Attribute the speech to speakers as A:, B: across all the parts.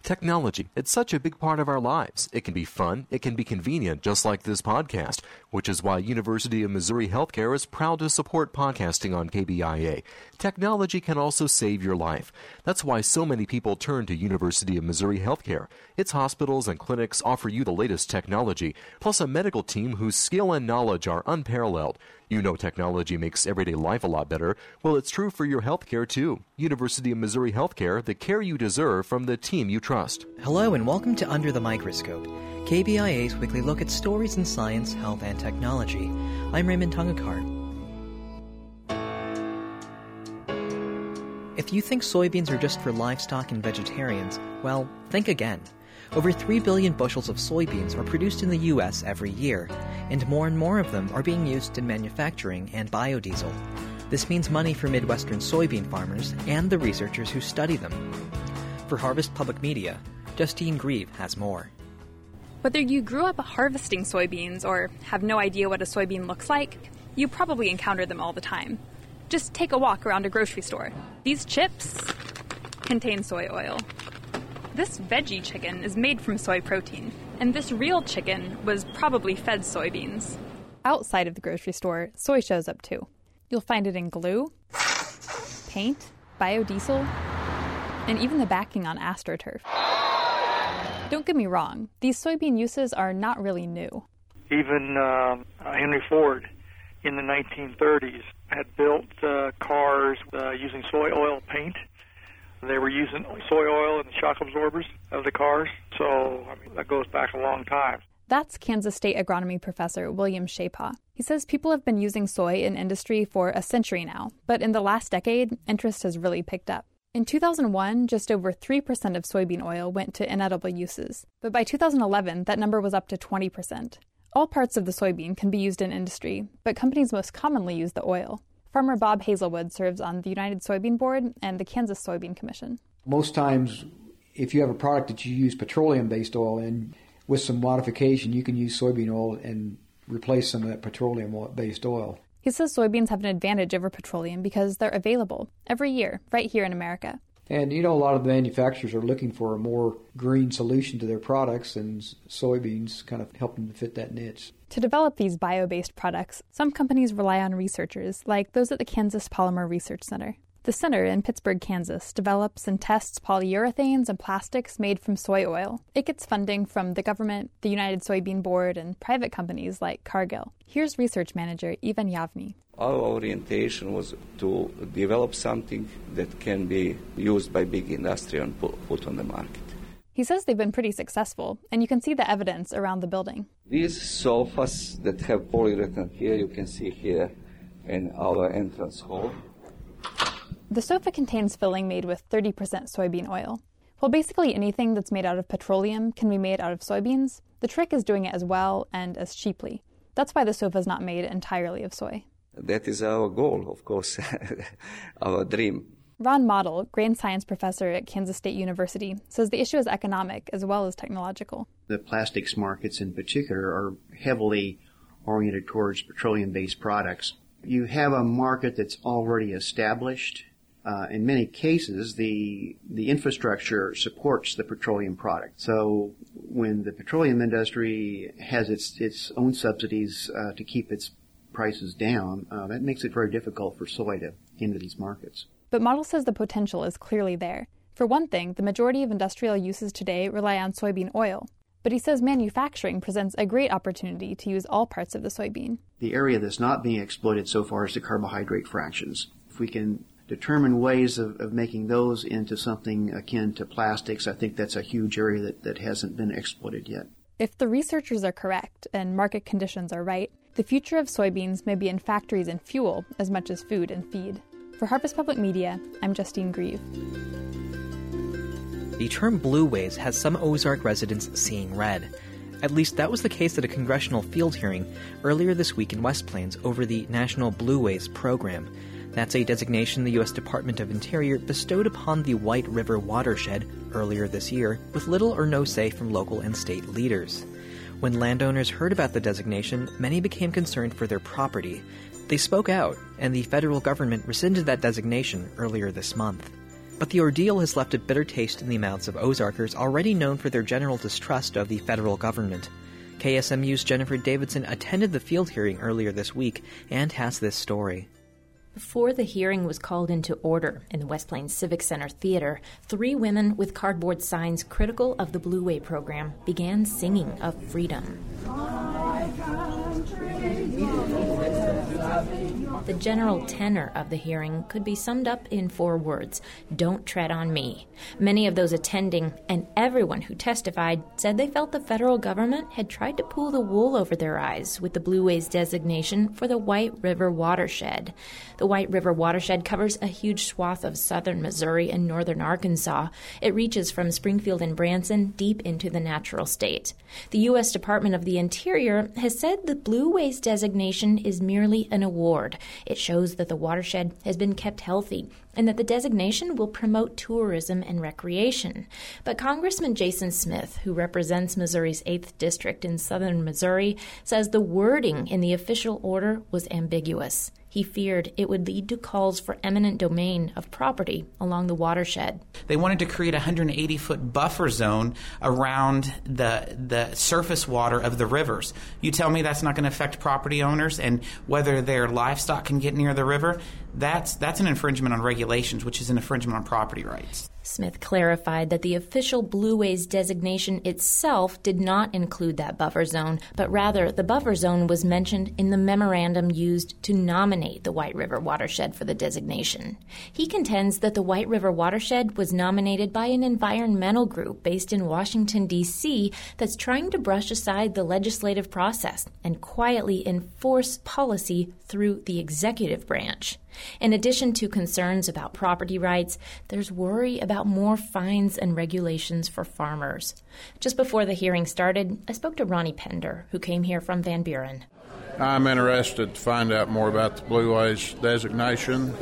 A: Technology, it's such a big part of our lives. It can be fun, it can be convenient, just like this podcast, which is why University of Missouri Healthcare is proud to support podcasting on KBIA. Technology can also save your life. That's why so many people turn to University of Missouri Healthcare. Its hospitals and clinics offer you the latest technology, plus a medical team whose skill and knowledge are unparalleled. You know technology makes everyday life a lot better. Well, it's true for your healthcare, too. University of Missouri Healthcare, the care you deserve from the team you trust.
B: Hello and welcome to Under the Microscope, KBIA's weekly look at stories in science, health, and technology. I'm Raymond Tungakar. If you think soybeans are just for livestock and vegetarians, well, think again. Over 3 billion bushels of soybeans are produced in the U.S. every year, and more of them are being used in manufacturing and biodiesel. This means money for Midwestern soybean farmers and the researchers who study them. For Harvest Public Media, Justine Grieve has more.
C: Whether you grew up harvesting soybeans or have no idea what a soybean looks like, you probably encounter them all the time. Just take a walk around a grocery store. These chips contain soy oil. This veggie chicken is made from soy protein, and this real chicken was probably fed soybeans. Outside of the grocery store, soy shows up too. You'll find it in glue, paint, biodiesel, and even the backing on AstroTurf. Don't get me wrong, these soybean uses are not really new.
D: Even Henry Ford in the 1930s had built cars using soy oil paint. They were using soy oil in the shock absorbers of the cars, so that goes back a long time.
C: That's Kansas State agronomy professor William Shapaw. He says people have been using soy in industry for a century now, but in the last decade, interest has really picked up. In 2001, just over 3% of soybean oil went to inedible uses, but by 2011, that number was up to 20%. All parts of the soybean can be used in industry, but companies most commonly use the oil. Farmer Bob Hazelwood serves on the United Soybean Board and the Kansas Soybean Commission.
E: Most times, if you have a product that you use petroleum-based oil in, with some modification, you can use soybean oil and replace some of that petroleum-based oil.
C: He says soybeans have an advantage over petroleum because they're available every year, right here in America.
E: And, a lot of the manufacturers are looking for a more green solution to their products, and soybeans kind of help them to fit that niche.
C: To develop these bio-based products, some companies rely on researchers, like those at the Kansas Polymer Research Center. The center in Pittsburgh, Kansas, develops and tests polyurethanes and plastics made from soy oil. It gets funding from the government, the United Soybean Board, and private companies like Cargill. Here's research manager Ivan Yavny.
F: Our orientation was to develop something that can be used by big industry and put on the market.
C: He says they've been pretty successful, and you can see the evidence around the building.
F: These sofas that have polyurethane here, you can see here in our entrance hall.
C: The sofa contains filling made with 30% soybean oil. While basically anything that's made out of petroleum can be made out of soybeans, the trick is doing it as well and as cheaply. That's why the sofa is not made entirely of soy.
F: That is our goal, of course, our dream.
C: Ron Model, grain science professor at Kansas State University, says the issue is economic as well as technological.
G: The plastics markets in particular are heavily oriented towards petroleum-based products. You have a market that's already established. In many cases, the infrastructure supports the petroleum product. So when the petroleum industry has its own subsidies to keep its prices down, that makes it very difficult for soy to enter these markets.
C: But Model says the potential is clearly there. For one thing, the majority of industrial uses today rely on soybean oil. But he says manufacturing presents a great opportunity to use all parts of the soybean.
G: The area that's not being exploited so far is the carbohydrate fractions. If we can determine ways of making those into something akin to plastics, I think that's a huge area that hasn't been exploited yet.
C: If the researchers are correct and market conditions are right, the future of soybeans may be in factories and fuel as much as food and feed. For Harvest Public Media, I'm Justine Grieve.
B: The term blueways has some Ozark residents seeing red. At least that was the case at a congressional field hearing earlier this week in West Plains over the National Blueways Program. That's a designation the U.S. Department of Interior bestowed upon the White River watershed earlier this year, with little or no say from local and state leaders. When landowners heard about the designation, many became concerned for their property. They spoke out, and the federal government rescinded that designation earlier this month. But the ordeal has left a bitter taste in the mouths of Ozarkers already known for their general distrust of the federal government. KSMU's Jennifer Davidson attended the field hearing earlier this week and has this story.
H: Before the hearing was called into order in the West Plains Civic Center Theater, 3 women with cardboard signs critical of the Blue Way program began singing of freedom. The general tenor of the hearing could be summed up in 4 words: don't tread on me. Many of those attending, and everyone who testified, said they felt the federal government had tried to pull the wool over their eyes with the Blue Ways designation for the White River watershed. The White River watershed covers a huge swath of southern Missouri and northern Arkansas. It reaches from Springfield and Branson deep into the natural state. The U.S. Department of the Interior has said the Blue Ways designation is merely an award. It shows that the watershed has been kept healthy and that the designation will promote tourism and recreation. But Congressman Jason Smith, who represents Missouri's 8th District in southern Missouri, says the wording in the official order was ambiguous. He feared it would lead to calls for eminent domain of property along the watershed.
I: They wanted to create a 180-foot buffer zone around the surface water of the rivers. You tell me that's not going to affect property owners and whether their livestock can get near the river? That's an infringement on regulations, which is an infringement on property rights.
H: Smith clarified that the official Blue Ways designation itself did not include that buffer zone, but rather the buffer zone was mentioned in the memorandum used to nominate the White River watershed for the designation. He contends that the White River watershed was nominated by an environmental group based in Washington, D.C. that's trying to brush aside the legislative process and quietly enforce policy through the executive branch. In addition to concerns about property rights, there's worry about more fines and regulations for farmers. Just before the hearing started, I spoke to Ronnie Pender, who came here from Van Buren.
J: I'm interested to find out more about the Blue Ways designation.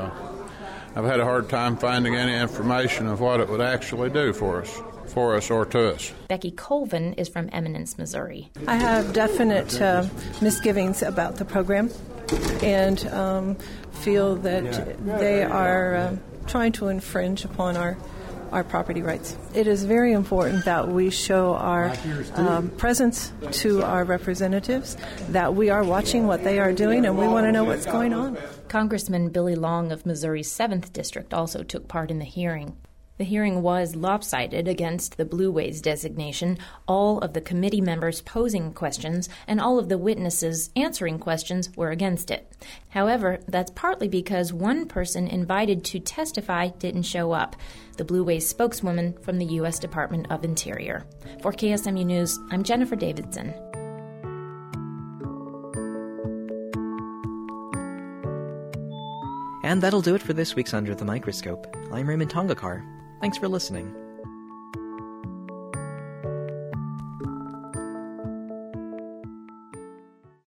J: I've had a hard time finding any information of what it would actually do for us or to us.
H: Becky Colvin is from Eminence, Missouri.
K: I have definite misgivings about the program and feel that they are trying to infringe upon our property rights. It is very important that we show our presence to our representatives, that we are watching what they are doing, and we want to know what's going on.
H: Congressman Billy Long of Missouri's 7th District also took part in the hearing. The hearing was lopsided against the Blue Ways designation, all of the committee members posing questions and all of the witnesses answering questions were against it. However, that's partly because one person invited to testify didn't show up, the Blue Ways spokeswoman from the U.S. Department of Interior. For KSMU News, I'm Jennifer Davidson.
B: And that'll do it for this week's Under the Microscope. I'm Raymond Tongakar. Thanks for listening.